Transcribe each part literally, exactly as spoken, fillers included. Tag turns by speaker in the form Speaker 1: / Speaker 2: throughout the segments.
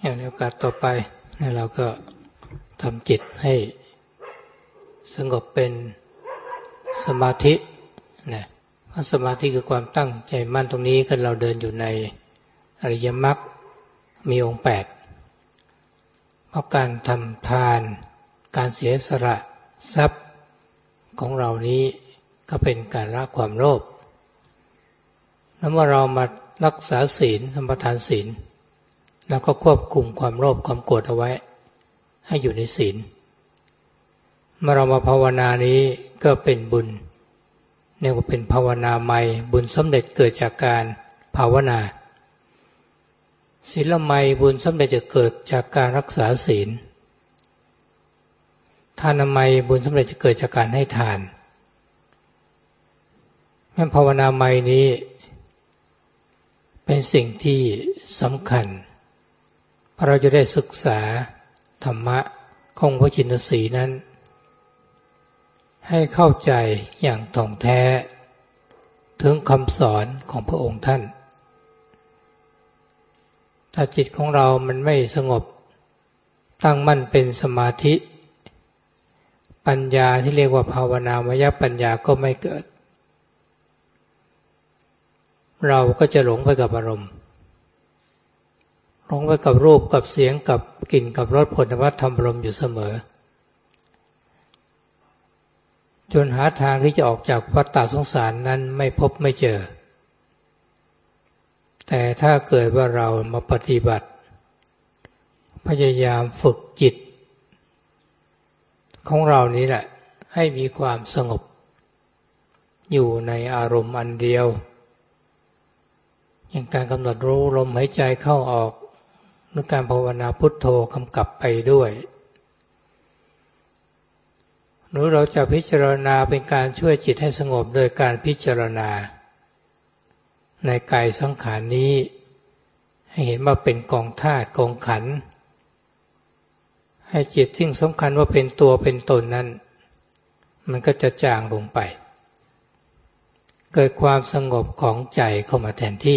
Speaker 1: อย่างในโอกาสต่อไปเราก็ทำจิตให้สงบเป็นสมาธินะเพราะสมาธิคือความตั้งใจมั่นตรงนี้ก็เราเดินอยู่ในอริยมรรคมีองค์แปดเพราะการทำทานการเสียสละทรัพย์ของเรานี้ก็เป็นการละความโลภแล้วเมื่อเรามารักษาศีลสมาทานศีลแล้วก็ควบคุมความโลภความโกรธเอาไว้ให้อยู่ในศีลเมื่อเรามาภาวนานี้ก็เป็นบุญเรียกว่าเป็นภาวนาใหม่บุญสำเร็จเกิดจากการภาวนาศีลใหม่บุญสำเร็จจะเกิดจากการรักษาศีลทานใหม่บุญสำเร็จจะเกิดจากการให้ทานแม้ภาวนาใหม่นี้เป็นสิ่งที่สำคัญเพราะเราจะได้ศึกษาธรรมะของพระชินสีห์นั้นให้เข้าใจอย่างถ่องแท้ถึงคำสอนของพระองค์ท่านถ้าจิตของเรามันไม่สงบตั้งมั่นเป็นสมาธิปัญญาที่เรียกว่าภาวนามยปัญญาก็ไม่เกิดเราก็จะหลงไปกับอารมณ์หลงไปกับรูปกับเสียงกับกลิ่นกับรสผลวัฏธรรมลมอยู่เสมอจนหาทางที่จะออกจากวัฏฏะสงสารนั้นไม่พบไม่เจอแต่ถ้าเกิดว่าเรามาปฏิบัติพยายามฝึกจิตของเรานี้แหละให้มีความสงบอยู่ในอารมณ์อันเดียวอย่างการกำหนดรู้ลมหายใจเข้าออกหรือการภาวนาพุทโธกำกับไปด้วยหรือเราจะพิจารณาเป็นการช่วยจิตให้สงบโดยการพิจารณาในกายสังขารนี้ให้เห็นว่าเป็นกองธาตุกองขันธ์ให้จิตที่สำคัญว่าเป็นตัวเป็นตนนั้นมันก็จะจางลงไปเกิดความสงบของใจเข้ามาแทนที่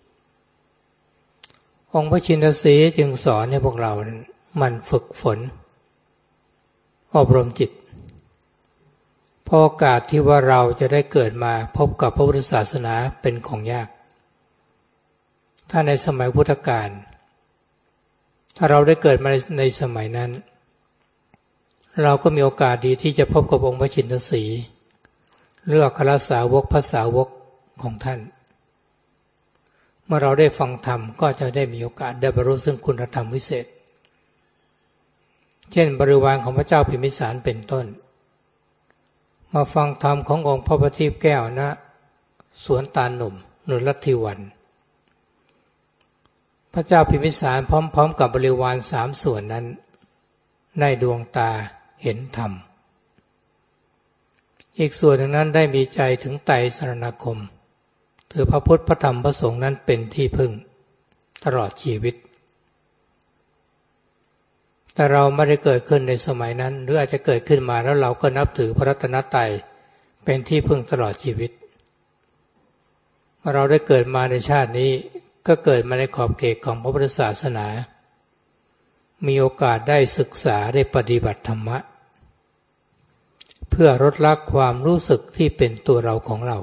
Speaker 1: องค์พระชินสีห์จึงสอนให้พวกเรานั้นมันฝึกฝนอบรมจิตเพราะโอกาสที่ว่าเราจะได้เกิดมาพบกับพระพุทธศาสนาเป็นของยากถ้าในสมัยพุทธกาลถ้าเราได้เกิดมาในสมัยนั้นเราก็มีโอกาสดีที่จะพบกับองค์พระชินสีห์เลือกคณะสาวกพระสาวกของท่านเมื่อเราได้ฟังธรรมก็จะได้มีโอกาสได้บรรลุซึ่งคุณธรรมวิเศษเช่นบริวารของพระเจ้าพิมพิสารเป็นต้นมาฟังธรรมขององค์พระประทีปแก้วนะสวนตาลหนุ่มนรัตถิวันพระเจ้าพิมพิสารพร้อมๆกับบริวารสามส่วนนั้นได้ดวงตาเห็นธรรมอีกส่วนหนึ่งนั้นได้มีใจถึงไตรสรณคมถือพระพุทธพระธรรมพระสงฆ์นั้นเป็นที่พึ่งตลอดชีวิตแต่เราไม่ได้เกิดขึ้นในสมัยนั้นหรืออาจจะเกิดขึ้นมาแล้วเราก็นับถือพระรัตนตรัยเป็นที่พึ่งตลอดชีวิตเมื่อเราได้เกิดมาในชาตินี้ก็เกิดมาในขอบเขตของพระพุทธศาสนามีโอกาสได้ศึกษาได้ปฏิบัติธรรมะเพื่อลดละความรู้สึกที่เป็นตัวเราของเรา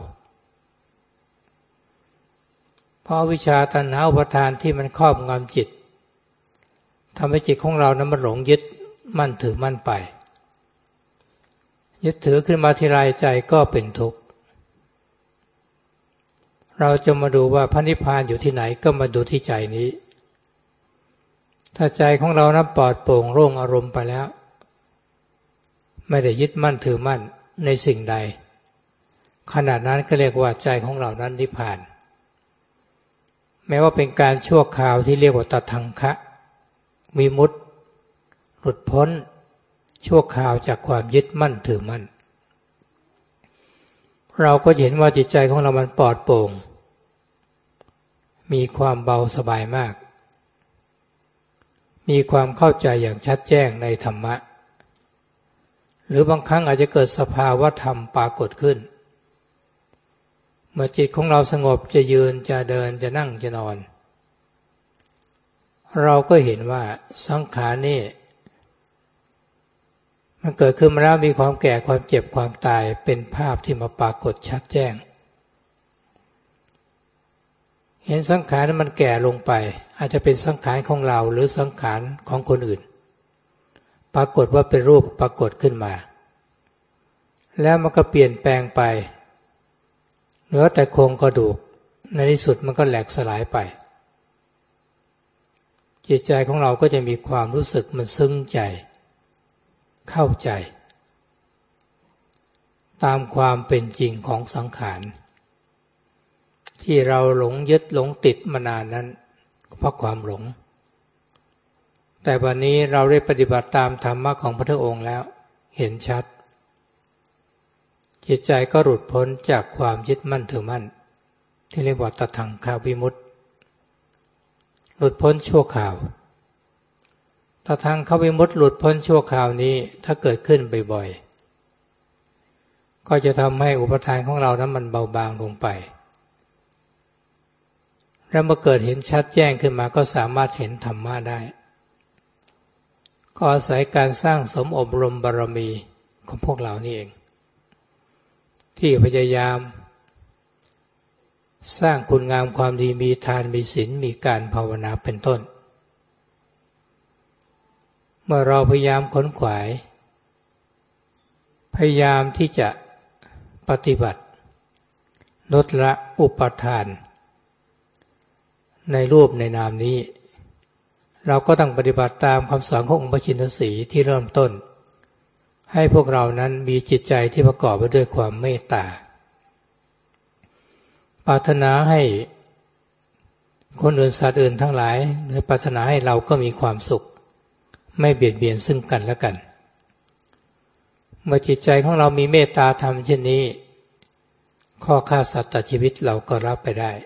Speaker 1: เพราะวิชาตัณหาอุปาทานที่มันครอบงำจิตทำให้จิตของเรานั้นมันหลงยึดมั่นถือมั่นไปยึดถือขึ้นมาทีไรใจก็เป็นทุกข์เราจะมาดูว่าพระนิพพานอยู่ที่ไหนก็มาดูที่ใจนี้ถ้าใจของเรานั้นปลอดโปร่งโล่งอารมณ์ไปแล้วไม่ได้ยึดมั่นถือมั่นในสิ่งใดขนาดนั้นก็เรียกว่าใจของเรานั้นนิพพานแม้ว่าเป็นการชั่วคราวที่เรียกว่าตทังคะวิมุตติหลุดพ้นชั่วคราวจากความยึดมั่นถือมั่นเราก็เห็นว่าจิตใจของเรามันปลอดโปร่งมีความเบาสบายมากมีความเข้าใจอย่างชัดแจ้งในธรรมะหรือบางครั้งอาจจะเกิดสภาวะธรรมปรากฏขึ้นเมื่อจิตของเราสงบจะยืนจะเดินจะนั่งจะนอนเราก็เห็นว่าสังขารนี่มันเกิดขึ้นมาแล้วมีความแก่ความเจ็บความตายเป็นภาพที่มาปรากฏชัดแจ้งเห็นสังขารนั้นมันแก่ลงไปอาจจะเป็นสังขารของเราหรือสังขารของคนอื่นปรากฏว่าเป็นรูปปรากฏขึ้นมาแล้วมันก็เปลี่ยนแปลงไปเหลือแต่โครงกระดูกในที่สุดมันก็แหลกสลายไปจิตใจของเราก็จะมีความรู้สึกมันซึ้งใจเข้าใจตามความเป็นจริงของสังขารที่เราหลงยึดหลงติดมานานนั้นเพราะความหลงแต่วันนี้เราได้ปฏิบัติตามธรรมะของพระพุทธองค์แล้วเห็นชัดจิตใจก็หลุดพ้นจากความยึดมั่นถือมั่นที่เรียกว่าตทังควิมุตติหลุดพ้นชั่วคราวตทังควิมุตติหลุดพ้นชั่วคราวนี้ถ้าเกิดขึ้นบ่อยๆก็จะทำให้อุปทานของเรานั้นมันเบาบางลงไปแล้วเมื่อเกิดเห็นชัดแจ้งขึ้นมาก็สามารถเห็นธรรมะได้ก็อาศัยการสร้างสมอบรมบารมีของพวกเรานี่เองที่พยายามสร้างคุณงามความดีมีทานมีศีลมีการภาวนาเป็นต้นเมื่อเราพยายามขนขวายพยายามที่จะปฏิบัติลดละอุปทานในรูปในนามนี้เราก็ต้องปฏิบัติตามคำสอนขององค์พระชินสีห์ที่เริ่มต้นให้พวกเรานั้นมีจิตใจที่ประกอบไปด้วยความเมตตาปรารถนาให้คนอื่นสัตว์อื่นทั้งหลายหรือปรารถนาให้เราก็มีความสุขไม่เบียดเบียนซึ่งกันและกันเมื่อจิตใจของเรามีเมตตาธรรมเช่นนี้ข้อฆ่าสัตว์ตัดชีวิตเราก็รับไปได้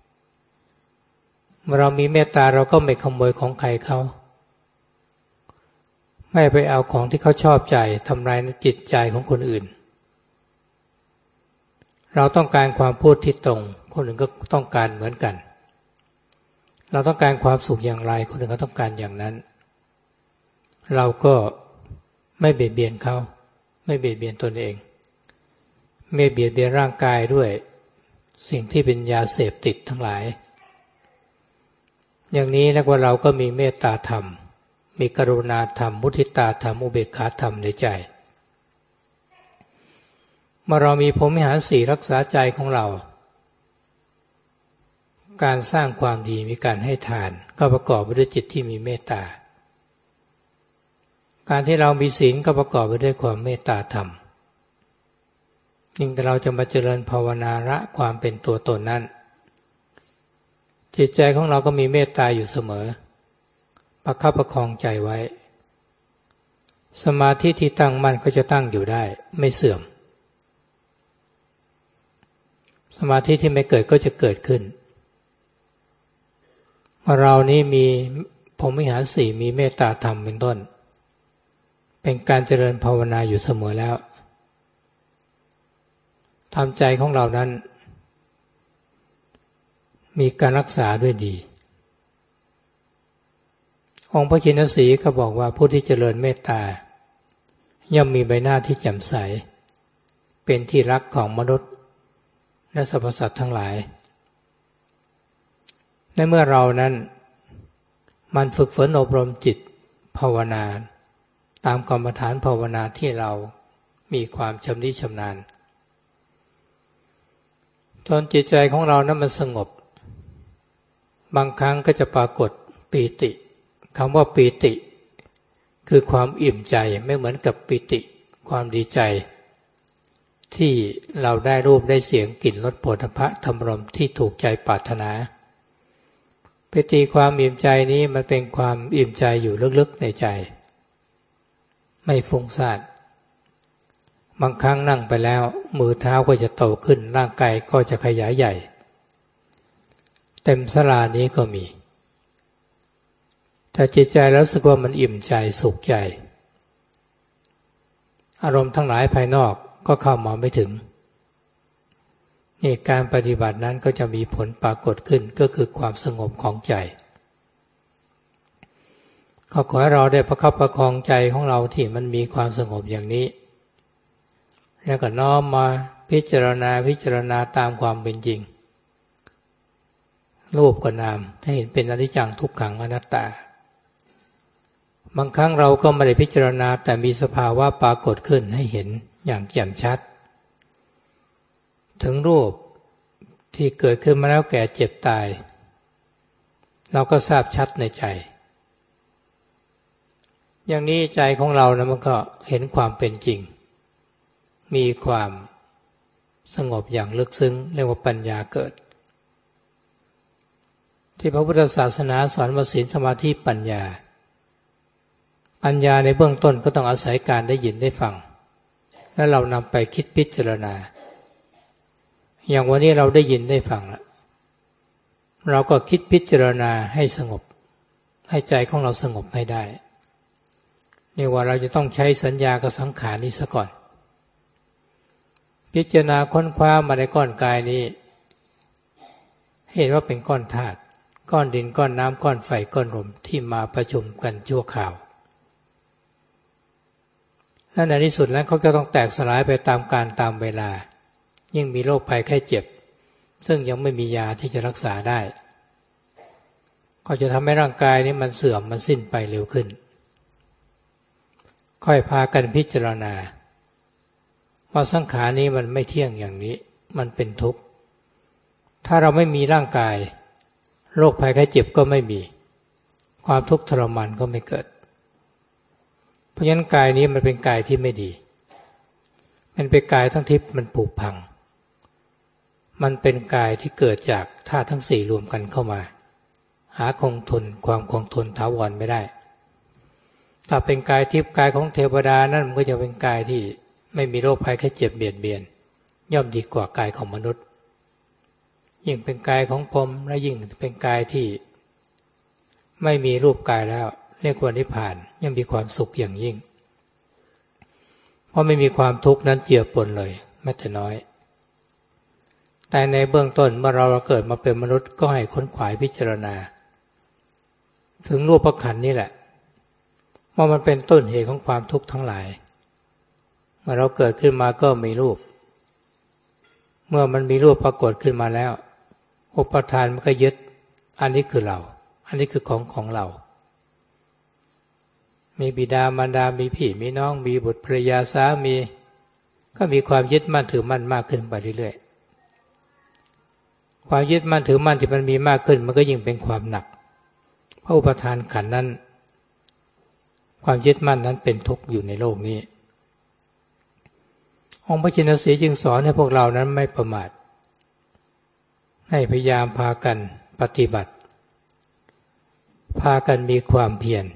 Speaker 1: เมื่อเรามีเมตตาเราก็ไม่ขโมยของใครเขาไม่ไปเอาของที่เขาชอบใจทำลายจิตใจของคนอื่นเราต้องการความพูดที่ตรงคนอื่นก็ต้องการเหมือนกันเราต้องการความสุขอย่างไรคนอื่นก็ต้องการอย่างนั้นเราก็ไม่เบียดเบียนเขาไม่เบียดเบียนตนเองไม่เบียดเบียนร่างกายด้วยสิ่งที่เป็นยาเสพติดทั้งหลายอย่างนี้แล้วว่าเราก็มีเมตตาธรรมมีกรุณาธรรมมุทิตาธรรมอุเบกขาธรรมในใจเมื่อเรามีพรหมวิหารสี่รักษาใจของเราการสร้างความดีมีการให้ทานก็ประกอบไปด้วยจิตที่มีเมตตาการที่เรามีศีลก็ประกอบไปด้วยความเมตตาธรรมยิ่งแต่เราจะมาเจริญภาวนาละความเป็นตัวตนนั้นจิตใจของเราก็มีเมตตาอยู่เสมอประคับประคองใจไว้สมาธิที่ตั้งมั่นก็จะตั้งอยู่ได้ไม่เสื่อมสมาธิที่ไม่เกิดก็จะเกิดขึ้นเมื่อเรานี้มีพรหมวิหารสี่มีเมตตาธรรมเป็นต้นเป็นการเจริญภาวนาอยู่เสมอแล้วทำใจของเรานั้นมีการรักษาด้วยดีองค์พระชินสีห์ก็บอกว่าผู้ที่เจริญเมตตาย่อมมีใบหน้าที่แจ่มใสเป็นที่รักของมนุษย์และสรรพสัตว์ทั้งหลายในเมื่อเรานั้นมันฝึกฝนอบรมจิตภาวนาตามกรรมฐานภาวนาที่เรามีความชำนิชำนาญจนจิตใจของเรานั้นมันสงบบางครั้งก็จะปรากฏปีติคำว่าปีติคือความอิ่มใจไม่เหมือนกับปีติความดีใจที่เราได้รูปได้เสียงกลิ่นรสโผฏฐัพพะธรรมารมณ์ที่ถูกใจปรารถนาปีติความอิ่มใจนี้มันเป็นความอิ่มใจอยู่ลึกๆในใจไม่ฟุ้งซ่านบางครั้งนั่งไปแล้วมือเท้าก็จะโตขึ้นร่างกายก็จะขยายใหญ่เต็มศาลานี้ก็มีแต่จิตใจแล้วรู้สึกว่ามันอิ่มใจสุขใจอารมณ์ทั้งหลายภายนอกก็เข้ามาไม่ถึงนี่การปฏิบัตินั้นก็จะมีผลปรากฏขึ้นก็คือความสงบของใจก็ขอให้เราได้ประคับประคองใจของเราที่มันมีความสงบอย่างนี้แล้วก็น้อมมาพิจารณาพิจารณาตามความเป็นจริงรูปกับนามให้เห็นเป็นอนิจจังทุกขังอนัตตาบางครั้งเราก็ไม่ได้พิจารณาแต่มีสภาวะปรากฏขึ้นให้เห็นอย่างแจ่มชัดถึงรูปที่เกิดขึ้นมาแล้วแก่เจ็บตายเราก็ทราบชัดในใจอย่างนี้ใจของเรานะมันก็เห็นความเป็นจริงมีความสงบอย่างลึกซึ้งเรียกว่าปัญญาเกิดที่พระพุทธศาสนาสอนว่าศีลสมาธิปัญญาปัญญาในเบื้องต้นก็ต้องอาศัยการได้ยินได้ฟังแล้วเรานำไปคิดพิจารณาอย่างวันนี้เราได้ยินได้ฟังแล้วเราก็คิดพิจารณาให้สงบให้ใจของเราสงบให้ได้นี่ว่าเราจะต้องใช้สัญญากับสังขารนี้ซะก่อนพิจารณาค้นคว้ามาในก้อนกายนี้เห็นว่าเป็นก้อนธาตุก้อนดินก้อนน้ำก้อนไฟก้อนลมที่มาประชุมกันชั่วคราวและในที่สุดแล้วเขาจะต้องแตกสลายไปตามกาลตามเวลายิ่งมีโรคภัยไข้เจ็บซึ่งยังไม่มียาที่จะรักษาได้ก็จะทำให้ร่างกายนี้มันเสื่อมมันสิ้นไปเร็วขึ้นค่อยพากันพิจารณาว่าสังขารนี้มันไม่เที่ยงอย่างนี้มันเป็นทุกข์ถ้าเราไม่มีร่างกายโรคภัยไข้เจ็บก็ไม่มีความทุกข์ทรมานก็ไม่เกิดเพราะฉะนั้นกายนี้มันเป็นกายที่ไม่ดีมันเป็นกายทั้งที่มันผุพังมันเป็นกายที่เกิดจากธาตุทั้งสี่รวมกันเข้ามาหาคงทนความคงทนถาวรไม่ได้ถ้าเป็นกายทิพย์กายของเทวดานั่นมันก็จะเป็นกายที่ไม่มีโรคภัยไข้เจ็บเบียดเบียนย่อมดีกว่ากายของมนุษย์ยิ่งเป็นกายของพรหมและยิ่งเป็นกายที่ไม่มีรูปกายแล้วเรียกว่านิพพานยังมีความสุขอย่างยิ่งเพราะไม่มีความทุกข์นั้นเจือปนเลยแม้แต่น้อยแต่ในเบื้องต้นเมื่อเราเกิดมาเป็นมนุษย์ก็ให้ค้นขวายพิจารณาถึงรูปขันธ์นี่แหละว่ามันเป็นต้นเหตุของความทุกข์ทั้งหลายเมื่อเราเกิดขึ้นมาก็มีรูปเมื่อมันมีรูปปรากฏขึ้นมาแล้วอุปทานมันก็ยึดอันนี้คือเราอันนี้คือของของเรามีบิดามารดามีพี่มีน้องมีบุตรภรรยาสามีก็มีความยึดมั่นถือมั่นมากขึ้นไปเรื่อยๆความยึดมั่นถือมั่นที่มันมีมากขึ้นมันก็ยิ่งเป็นความหนักเพราะอุปทานขันธ์นั้นความยึดมั่นนั้นเป็นทุกข์อยู่ในโลกนี้องค์พระชินสีห์จึงสอนให้พวกเรานั้นไม่ประมาทให้พยายามพากันปฏิบัติพากันมีความเพียร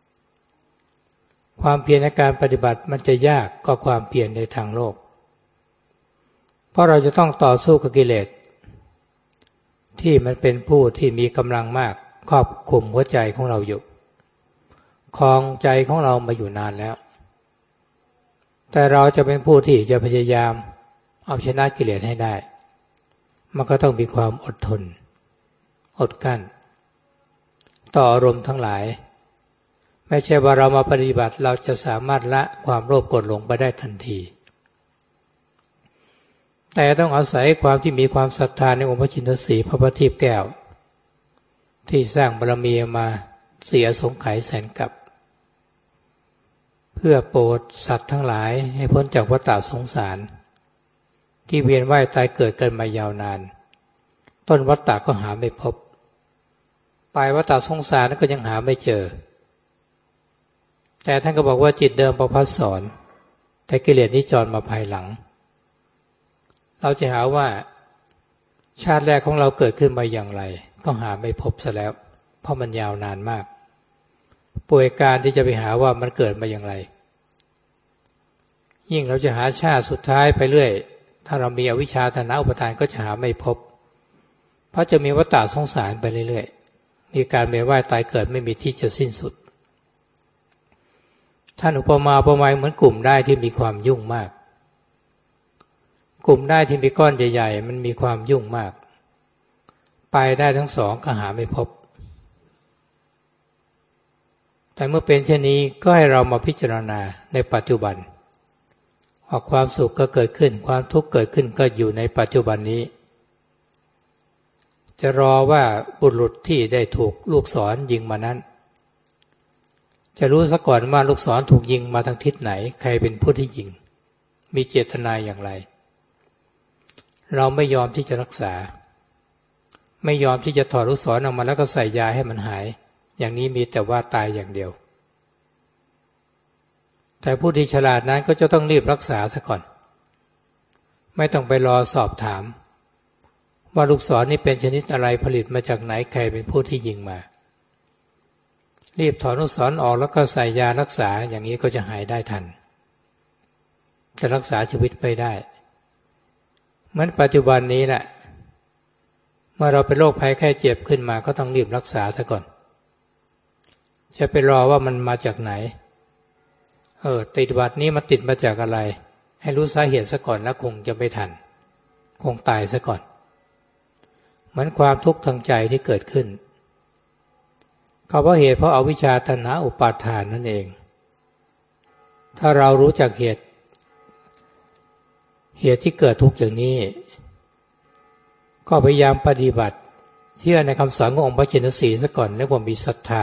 Speaker 1: ความเพียรในการปฏิบัติมันจะยากกว่าความเพียรในทางโลกเพราะเราจะต้องต่อสู้กับกิเลสที่มันเป็นผู้ที่มีกำลังมากครอบคลุมหัวใจของเราอยู่ครองใจของเรามาอยู่นานแล้วแต่เราจะเป็นผู้ที่จะพยายามเอาชนะกิเลสให้ได้มันก็ต้องมีความอดทนอดกั้นต่ออารมณ์ทั้งหลายไม่ใช่ว่าเรามาปฏิบัติเราจะสามารถละความโลภโกรธหลงไปได้ทันทีแต่ต้องอาศัยความที่มีความศรัทธาในองค์พระชินสีห์พระประทีปแก้วที่สร้างบารมีมาเสียสงไขยแสนกับเพื่อโปรดสัตว์ทั้งหลายให้พ้นจากวัฏสงสารที่เวียนว่ายตายเกิดกันมายาวนานต้นวัฏก็หาไม่พบปลายวัฏสงสารก็ยังหาไม่เจอแต่ท่านก็บอกว่าจิตเดิมประภัสสรแต่กิเลสนิจรมาภายหลังเราจะหาว่าชาติแรกของเราเกิดขึ้นมาอย่างไรก็หาไม่พบซะแล้วเพราะมันยาวนานมากป่วยการที่จะไปหาว่ามันเกิดมาอย่างไรยิ่งเราจะหาชาติสุดท้ายไปเรื่อยถ้าเรามีอวิชชาตัณหาอุปทานก็จะหาไม่พบเพราะจะมีวัฏสงสารไปเรื่อยๆมีการเวียนว่ายตายเกิดไม่มีที่จะสิ้นสุดท่านอุปมาอุปไมยเหมือนกลุ่มได้ที่มีความยุ่งมากกลุ่มได้ที่มีก้อนใหญ่ๆมันมีความยุ่งมากไปได้ทั้งสองก็หาไม่พบแต่เมื่อเป็นเช่นนี้ก็ให้เรามาพิจารณาในปัจจุบันว่าความสุขก็เกิดขึ้นความทุกข์เกิดขึ้นก็อยู่ในปัจจุบันนี้จะรอว่าบุรุษที่ได้ถูกลูกศรยิงมานั้นจะรู้ซะก่อนว่าลูกศรถูกยิงมาทางทิศไหนใครเป็นผู้ที่ยิงมีเจตนาอย่างไรเราไม่ยอมที่จะรักษาไม่ยอมที่จะถอดลูกศรออกมาแล้วก็ใส่ยาให้มันหายอย่างนี้มีแต่ว่าตายอย่างเดียวแต่ผู้ที่ฉลาดนั้นก็จะต้องรีบรักษาซะก่อนไม่ต้องไปรอสอบถามว่าลูกศรนี่เป็นชนิดอะไรผลิตมาจากไหนใครเป็นผู้ที่ยิงมารีบถอนลูกศรออกแล้วก็ใส่ยารักษาอย่างนี้ก็จะหายได้ทันจะรักษาชีวิตไปได้เหมือนปัจจุบันนี้แหละเมื่อเราเป็นโรคภัยไข้เจ็บขึ้นมาก็ต้องรีบรักษาซะก่อนจะไปรอว่ามันมาจากไหนเออติดหวัดนี้มันติดมาจากอะไรให้รู้สาเหตุซะก่อนแล้วคงจะไม่ทันคงตายซะก่อนเหมือนความทุกข์ทางใจที่เกิดขึ้นก็เพราะเหตุเพราะอวิชชาตัณหาอุปาทานนั่นเองถ้าเรารู้จักเหตุเหตุที่เกิดทุกข์อย่างนี้ก็พยายามปฏิบัติเชื่อในคำสอนขององค์พระชินสีซะก่อนแล้วก็มีศรัทธา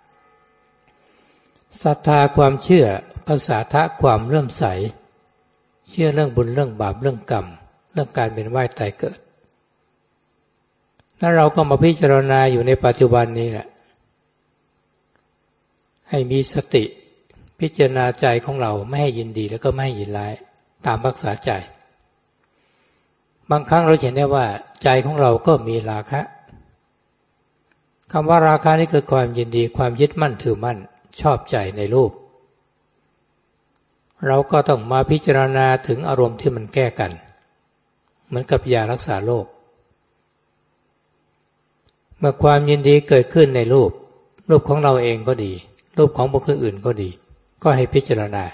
Speaker 1: ศรัทธาความเชื่อภาษาทะความเลื่อมใสเชื่อเรื่องบุญเรื่องบาปเรื่องกรรมเรื่องการเป็นว่ายตายเกิดนั้นเราก็มาพิจารณาอยู่ในปัจจุบันนี้แหละให้มีสติพิจารณาใจของเราไม่ให้ยินดีแล้วก็ไม่ให้ยินร้ายตามรักษาใจบางครั้งเราเห็นได้ว่าใจของเราก็มีราคะคำว่าราคะนี่คือความยินดีความยึดมั่นถือมั่นชอบใจในรูปเราก็ต้องมาพิจารณาถึงอารมณ์ที่มันแก้กันเหมือนกับยารักษาโรคเมื่อความยินดีเกิดขึ้นในรูปรูปของเราเองก็ดีรูปของบุคคลอื่นก็ดีก็ให้พิจารณา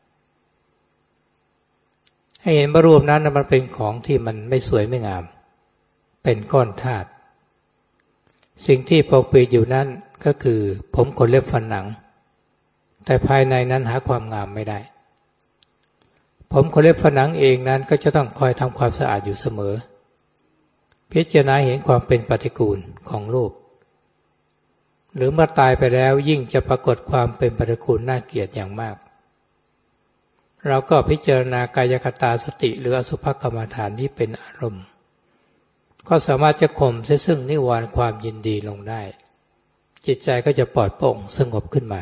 Speaker 1: ให้เห็นว่ารูปนั้นมันเป็นของที่มันไม่สวยไม่งามเป็นก้อนธาตุสิ่งที่ปกปิดอยู่นั้นก็คือผมขนเล็บฟันหนังแต่ภายในนั้นหาความงามไม่ได้ผมขนเล็บฟันหนังเองนั้นก็จะต้องคอยทำความสะอาดอยู่เสมอพิจารณาเห็นความเป็นปฏิกูลของรูปหรือเมื่อตายไปแล้วยิ่งจะปรากฏความเป็นปฏิกูลน่าเกลียดอย่างมากเราก็พิจารณากายคตาสติหรืออสุภกรรมฐานที่เป็นอารมณ์ก็สามารถจะข่มเสียซึ่งนิวรณ์ความยินดีลงได้จิตใจก็จะปลอดโปร่งสงบขึ้นมา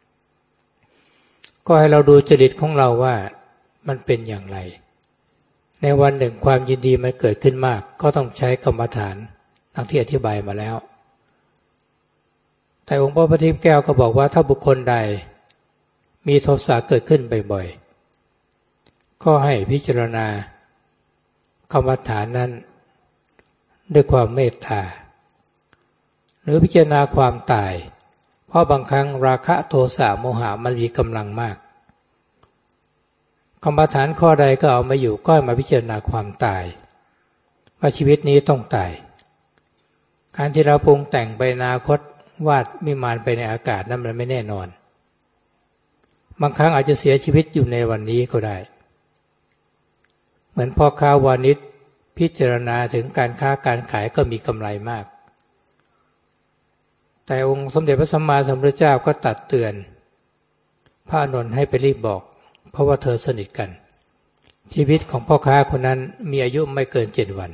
Speaker 1: ก็ให้เราดูจริตของเราว่ามันเป็นอย่างไรในวันหนึ่งความยินดีมันเกิดขึ้นมากก็ต้องใช้กรรมฐานดังที่อธิบายมาแล้วแต่องค์พระปฏิปแก้วก็บอกว่าถ้าบุคคลใดมีโทสะเกิดขึ้นบ่อยๆก็ให้พิจารณากรรมฐานนั้นด้วยความเมตตาหรือพิจารณาความตายเพราะบางครั้งราคะโทสะโมหะมันมีกำลังมากกรรมฐานข้อใดก็เอามาอยู่ก็มาพิจารณาความตายว่าชีวิตนี้ต้องตายการที่เราปรุงแต่งไปอนาคตวาดวิมานไปในอากาศนั้นมันไม่แน่นอนบางครั้งอาจจะเสียชีวิตอยู่ในวันนี้ก็ได้เหมือนพ่อค้าวานิชพิจารณาถึงการค้าการขายก็มีกำไรมากแต่องค์สมเด็จพระสัมมาสัมพุทธเจ้าก็ตัดเตือนพระอานนท์ให้ไปรีบบอกเพราะว่าเธอสนิทกันชีวิตของพ่อค้าคนนั้นมีอายุไม่เกินเจ็ดวัน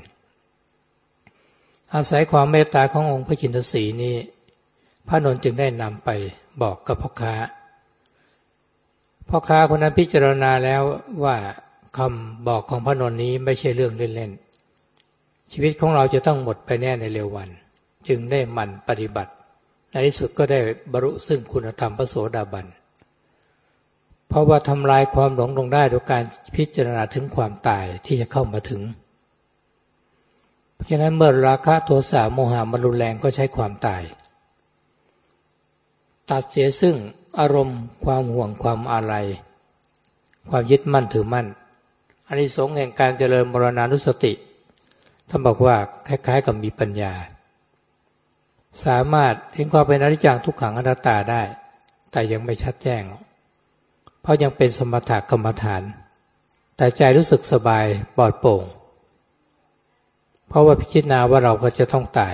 Speaker 1: อาศัยความเมตตาขององค์พระจินทสีนี้พระอานนท์จึงได้นำไปบอกกับพ่อค้าพ่อค้าคนนั้นพิจารณาแล้วว่าคำบอกของพระอานนท์นี้ไม่ใช่เรื่องเล่นๆชีวิตของเราจะต้องหมดไปแน่ในเร็ววันจึงได้หมั่นปฏิบัติในที่สุดก็ได้บรรลุซึ่งคุณธรรมพระโสดาบันเพราะว่าทำลายความหลงลงได้โดยการพิจารณาถึงความตายที่จะเข้ามาถึงเพราะฉะนั้นเมื่อราคะโทสะโมหะมันรุนแรงก็ใช้ความตายตัดเสียซึ่งอารมณ์ความห่วงความอาลัยความยึดมั่นถือมั่นอานิสงส์แห่งการเจริญมรณานุสติท่านบอกว่าคล้ายๆกับมีปัญญาสามารถเห็นความเป็นอนิจจังทุกขังอนัตตาได้แต่ยังไม่ชัดแจ้งเพราะยังเป็นสมถกรรมฐานแต่ใจรู้สึกสบายปลอดโปร่งเพราะว่าพิจารณาว่าเราก็จะต้องตาย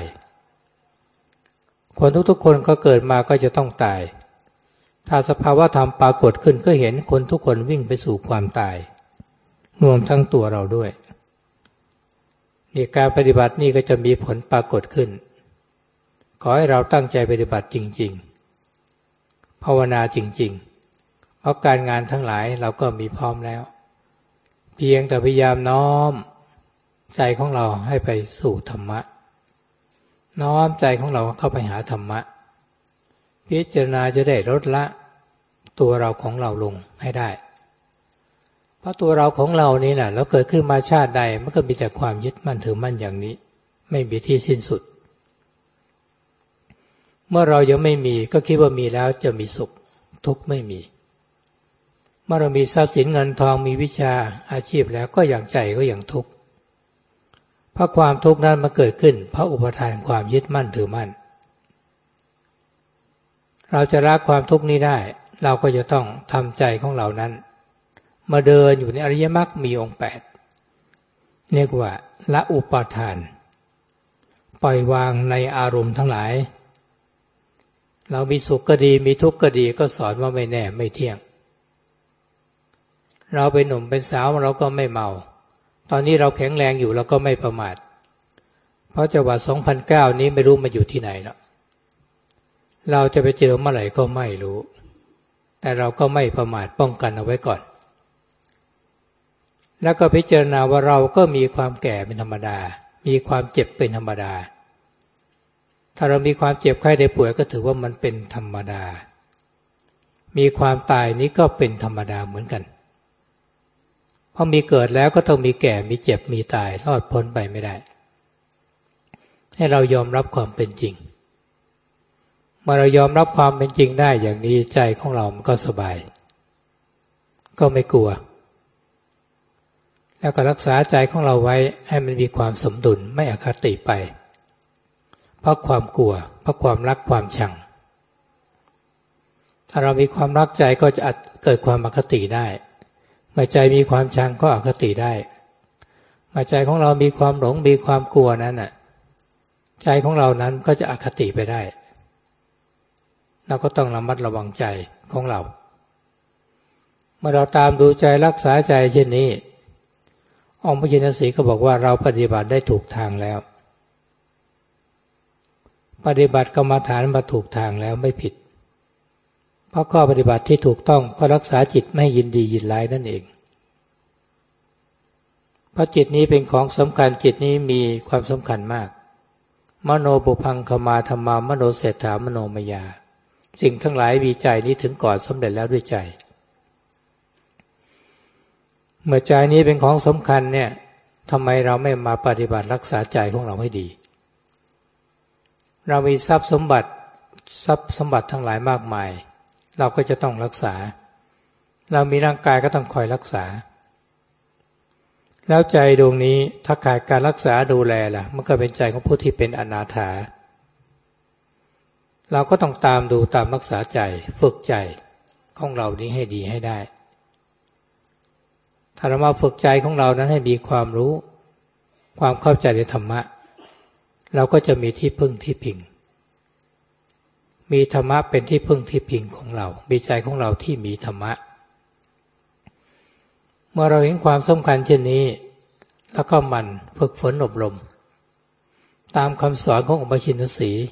Speaker 1: คนทุกๆคนก็เกิดมาก็จะต้องตายถ้าสภาวะธรรมปรากฏขึ้นก็เห็นคนทุกคนวิ่งไปสู่ความตายรวมทั้งตัวเราด้วยนี่การปฏิบัตินี่ก็จะมีผลปรากฏขึ้นขอให้เราตั้งใจปฏิบัติจริงๆภาวนาจริงๆเพราะการงานทั้งหลายเราก็มีพร้อมแล้วเพียงแต่พยายามน้อมใจของเราให้ไปสู่ธรรมะน้อมใจของเราเข้าไปหาธรรมะพิจารณาจะได้ลดละตัวเราของเราลงให้ได้เพราะตัวเราของเรานี่แหละเราเกิดขึ้นมาชาติใดมันก็มีแต่ความยึดมั่นถือมั่นอย่างนี้ไม่มีที่สิ้นสุดเมื่อเรายังไม่มีก็คิดว่ามีแล้วจะมีสุขทุกข์ไม่มีเมื่อเรามีทรัพย์สินเงินทองมีวิชาอาชีพแล้วก็อย่างใจก็อย่างทุกข์เพราะความทุกข์นั้นมาเกิดขึ้นเพราะอุปทานความยึดมั่นถือมั่นเราจะละความทุกข์นี้ได้เราก็จะต้องทำใจของเรานั้นมาเดินอยู่ในอริยมรรคมีองค์แปดเรียกว่าละอุปทานปล่อยวางในอารมณ์ทั้งหลายเรามีสุขก็ดีมีทุกข์ก็ดีก็สอนว่าไม่แน่ไม่เที่ยงเราเป็นหนุ่มเป็นสาวเราก็ไม่เมาตอนนี้เราแข็งแรงอยู่เราก็ไม่ประมาทเพราะจังหวัดสองพันเก้านี้ไม่รู้มาอยู่ที่ไหนแล้วเราจะไปเจอเมื่อไหร่ก็ไม่รู้แต่เราก็ไม่ประมาทป้องกันเอาไว้ก่อนแล้วก็พิจารณาว่าเราก็มีความแก่เป็นธรรมดามีความเจ็บเป็นธรรมดาถ้าเรามีความเจ็บไข้ได้ป่วยก็ถือว่ามันเป็นธรรมดามีความตายนี้ก็เป็นธรรมดาเหมือนกันพอมีเกิดแล้วก็ต้องมีแก่มีเจ็บมีตายรอดพ้นไปไม่ได้ให้เรายอมรับความเป็นจริงเมื่อเรายอมรับความเป็นจริงได้อย่างนี้ใจของเรามันก็สบายก็ไม่กลัวแล้วก็รักษาใจของเราไว้ให้มันมีความสมดุลไม่อคติไปเพราะความกลัวเพราะความรักความชังถ้าเรามีความรักใจก็จะเกิดความอคติได้เมื่อใจมีความชังก็อคติได้เมื่อใจของเรามีความหลงมีความกลัวนั้นน่ะใจของเรานั้นก็จะอคติไปได้เราก็ต้องระมัดระวังใจของเราเมื่อเราตามดูใจรักษาใจเช่นนี้องค์พระชินสีห์ก็บอกว่าเราปฏิบัติได้ถูกทางแล้วปฏิบัติกรรมฐานมาถูกทางแล้วไม่ผิดเพราะข้อปฏิบัติที่ถูกต้องก็รักษาจิตไม่ยินดียินร้ายนั่นเองเพราะจิตนี้เป็นของสำคัญจิตนี้มีความสำคัญมากมโนปุพังคมาธรรมามโนเศรษฐามโนมยาสิ่งทั้งหลายมีใจนี้ถึงก่อนสำเร็จแล้วด้วยใจเมื่อใจนี้เป็นของสำคัญเนี่ยทำไมเราไม่มาปฏิบัติรักษาใจของเราให้ดีเรามีทรัพย์สมบัติทรัพย์สมบัติทั้งหลายมากมายเราก็จะต้องรักษาเรามีร่างกายก็ต้องคอยรักษาแล้วใจดวงนี้ถ้าขาดการรักษาดูแลล่ะมันก็เป็นใจของผู้ที่เป็นอนาถาเราก็ต้องตามดูตามรักษาใจฝึกใจของเรานี้ให้ดีให้ได้ถ้าเรามาฝึกใจของเรานั้นให้มีความรู้ความเข้าใจในธรรมะเราก็จะมีที่พึ่งที่พิงมีธรรมะเป็นที่พึ่งที่พิงของเรามีใจของเราที่มีธรรมะเมื่อเราเห็นความสำคัญเช่นนี้แล้วก็หมั่นฝึกฝนอบรมตามคำสอนขององค์พระชินสีห์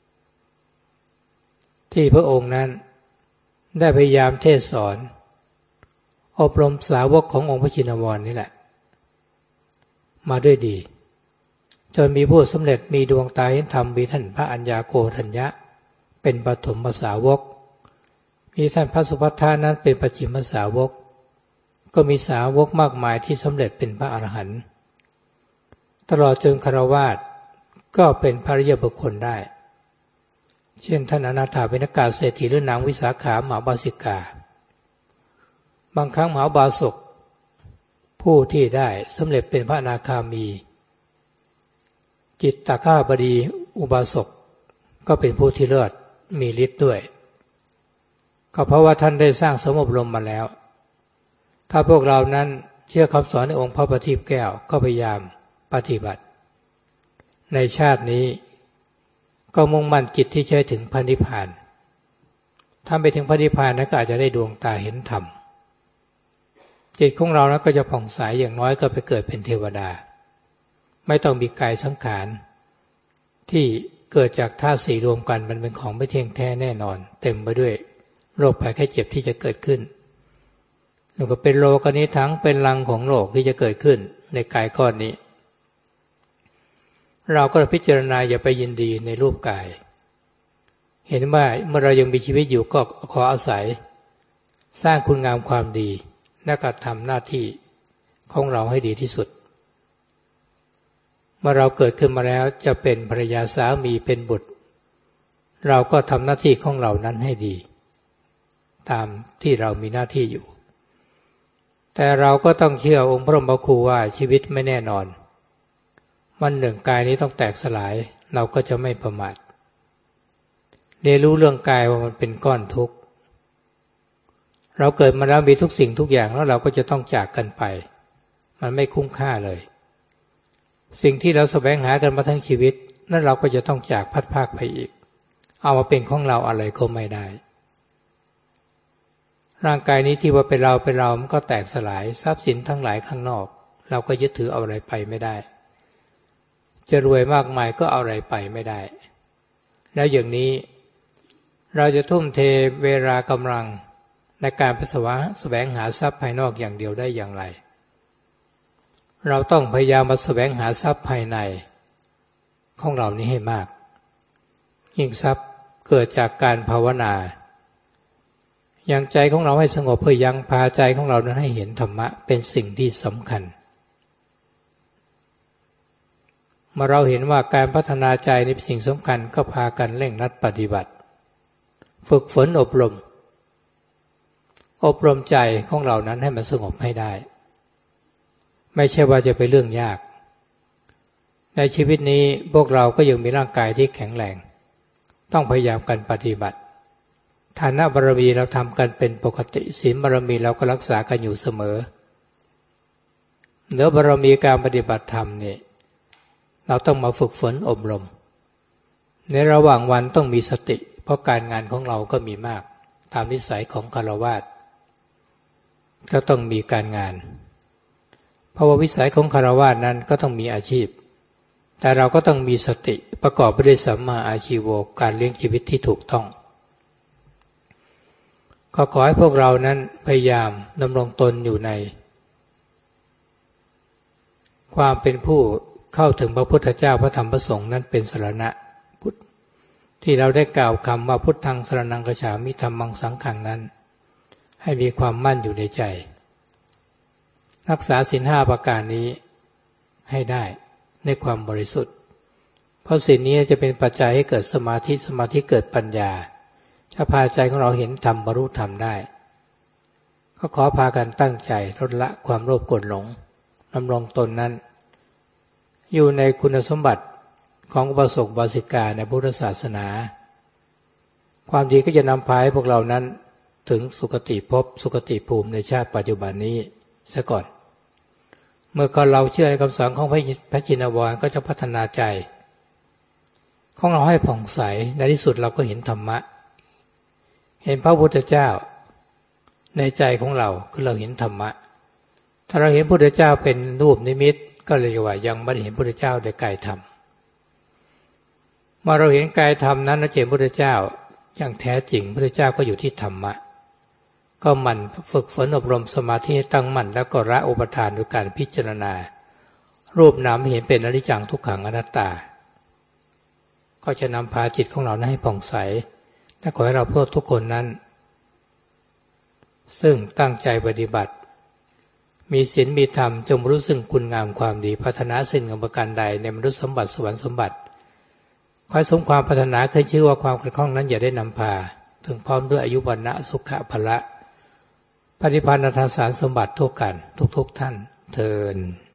Speaker 1: ที่พระองค์นั้นได้พยายามเทศสอนอบรมสาวกขององค์พระชินวรนี่แหละมาด้วยดีจนมีผู้สำเร็จมีดวงตาเห็นธรรมมีท่านพระอัญญาโกฏัญญะเป็นปฐมสาวกมีท่านพระสุภัททานั้นเป็นปัจฉิมสาวกก็มีสาวกมากมายที่สำเร็จเป็นพระอรหันต์ตลอดจนฆราวาสก็เป็นพระอริยบุคคลได้เช่นท่านอนาถาบิณกาเศรษฐีหรือนางวิสาขามหาบาสิกาบางครั้งมหาบาศกผู้ที่ได้สำเร็จเป็นพระอนาคามีจิตตคาบดีอุบาสกก็เป็นผู้ที่เลิศมีฤทธิ์ด้วยก็เพราะว่าท่านได้สร้างสมอบรมมาแล้วถ้าพวกเรานั้นเชื่อคำสอนในองค์พระประทีปแก้วก็พยายามปฏิบัติในชาตินี้ก็มุ่งมั่นจิตที่ใช้ถึงพระนิพพานถ้าไปถึงพระนิพพานนั้นก็อาจจะได้ดวงตาเห็นธรรมจิตของเรานั้นก็จะผ่องใสอย่างน้อยก็ไปเกิดเป็นเทวดาไม่ต้องมีกายสังขารที่เกิดจากธาตุสี่รวมกันมันเป็นของไม่เที่ยงแท้แน่นอนเต็มไปด้วยโรคภัยไข้เจ็บที่จะเกิดขึ้นแล้วก็เป็นโลกนี้ทั้งเป็นรังของโลกที่จะเกิดขึ้นในกายก้อนนี้เราก็พิจารณาอย่าไปยินดีในรูปกายเห็นว่าเมื่อเรายังมีชีวิตอยู่ก็ขออาศัยสร้างคุณงามความดีและก็ทำหน้าที่ของเราให้ดีที่สุดเมื่อเราเกิดขึ้นมาแล้วจะเป็นภรรยาสามีเป็นบุตรเราก็ทำหน้าที่ของเรานั้นให้ดีตามที่เรามีหน้าที่อยู่แต่เราก็ต้องเชื่อองค์พระบรมครูว่าชีวิตไม่แน่นอนวันหนึ่งกายนี้ต้องแตกสลายเราก็จะไม่ประมาทเรียนรู้เรื่องกายว่ามันเป็นก้อนทุกข์เราเกิดมาแล้วมีทุกสิ่งทุกอย่างแล้วเราก็จะต้องจากกันไปมันไม่คุ้มค่าเลยสิ่งที่เราแสวงหากันมาทั้งชีวิตนั่นเราก็จะต้องจากพัดพรากไปอีกเอามาเป็นของเราอะไรก็ไม่ได้ร่างกายนี้ที่ว่าเป็นเราเป็นเรามันก็แตกสลายทรัพย์สินทั้งหลายข้างนอกเราก็ยึดถือเอาอะไรไปไม่ได้จะรวยมากมายก็เอาอะไรไปไม่ได้แล้วอย่างนี้เราจะทุ่มเทเวลากำลังในการไปแสวงหาทรัพย์ภายนอกอย่างเดียวได้อย่างไรเราต้องพยายามมาแสวงหาทรัพย์ภายในของเรานี้ให้มากยิ่งทรัพย์เกิดจากการภาวนายังใจของเราให้สงบเพื่อยังพาใจของเรานั้นให้เห็นธรรมะเป็นสิ่งที่สำคัญเมื่อเราเห็นว่าการพัฒนาใจในสิ่งสำคัญก็พากันเร่งรัดปฏิบัติฝึกฝนอบรมอบรมใจของเรานั้นให้มันสงบให้ได้ไม่ใช่ว่าจะเป็นเรื่องยากในชีวิตนี้พวกเราก็ยังมีร่างกายที่แข็งแรงต้องพยายามกันปฏิบัติฐานะบารมีเราทำกันเป็นปกติศีลบารมีเราก็รักษากันอยู่เสมอเหนือบารมีการปฏิบัติธรรมนี่เราต้องมาฝึกฝนอบรมในระหว่างวันต้องมีสติเพราะการงานของเราก็มีมากตามนิสัยของฆราวาสก็ต้องมีการงานเพราะว่าวิสัยของฆราวาสนั้นก็ต้องมีอาชีพแต่เราก็ต้องมีสติประกอบไปด้วยสัมมาอาชีโวการเลี้ยงชีวิตที่ถูกต้องก็ขอให้พวกเรานั้นพยายามดำรงตนอยู่ในความเป็นผู้เข้าถึงพระพุทธเจ้าพระธรรมพระสงฆ์นั้นเป็นสรณะพุทธที่เราได้กล่าวคำว่าพุทธังสรณังคัจฉามิธัมมังสังฆังนั้นให้มีความมั่นอยู่ในใจรักษาศีลห้าประการนี้ให้ได้ในความบริสุทธิ์เพราะศีลนี้จะเป็นปัจจัยให้เกิดสมาธิสมาธิเกิดปัญญาจะพาใจของเราเห็นธรรมบรรลุธรรมได้ก็ขอพากันตั้งใจลดละความโลภโกรธหลงดำรงตนนั้นอยู่ในคุณสมบัติของอุบาสกอุบาสิกาในพุทธศาสนาความดีก็จะนำพาให้พวกเรานั้นถึงสุคติภพสุคติภูมิในชาติปัจจุบันนี้ซะก่อนเมื่อก่อนเราเชื่อในคำสอนของพระชินวรก็จะพัฒนาใจของเราให้ผ่องใสในที่สุดเราก็เห็นธรรมะเห็นพระพุทธเจ้าในใจของเราคือเราเห็นธรรมะถ้าเราเห็นพระพุทธเจ้าเป็นรูปนิมิตก็เลยว่ายังไม่ได้เห็นพระพุทธเจ้าในกายธรรมเมื่อเราเห็นกายธรรมนั้นเราเห็นพระพุทธเจ้าอย่างแท้จริงพระพุทธเจ้าก็อยู่ที่ธรรมะก็หมั่นฝึกฝนอบรมสมาธิให้ตั้งมั่นแล้วก็ละอุปทานด้วยการพิจารณารูปนามเห็นเป็นอนิจจังทุกขังอนัตตาก็จะนำพาจิตของเราให้ผ่องใสและขอให้เราพวกทุกคนนั้นซึ่งตั้งใจปฏิบัติมีศีลมีธรรมจงรู้ซึ่งคุณงามความดีพัฒนาสิ่งประการใดในมนุษย์สมบัติสวรรค์สมบัติขอให้สมความพัฒนาขึ้นชื่อว่าความขัดข้องนั้นอย่าได้นำพาถึงพร้อมด้วยอายุวรรณะสุขะพละปฏิภาณธรรมสารสมบัติทุกกันทุกๆท่านเทอญ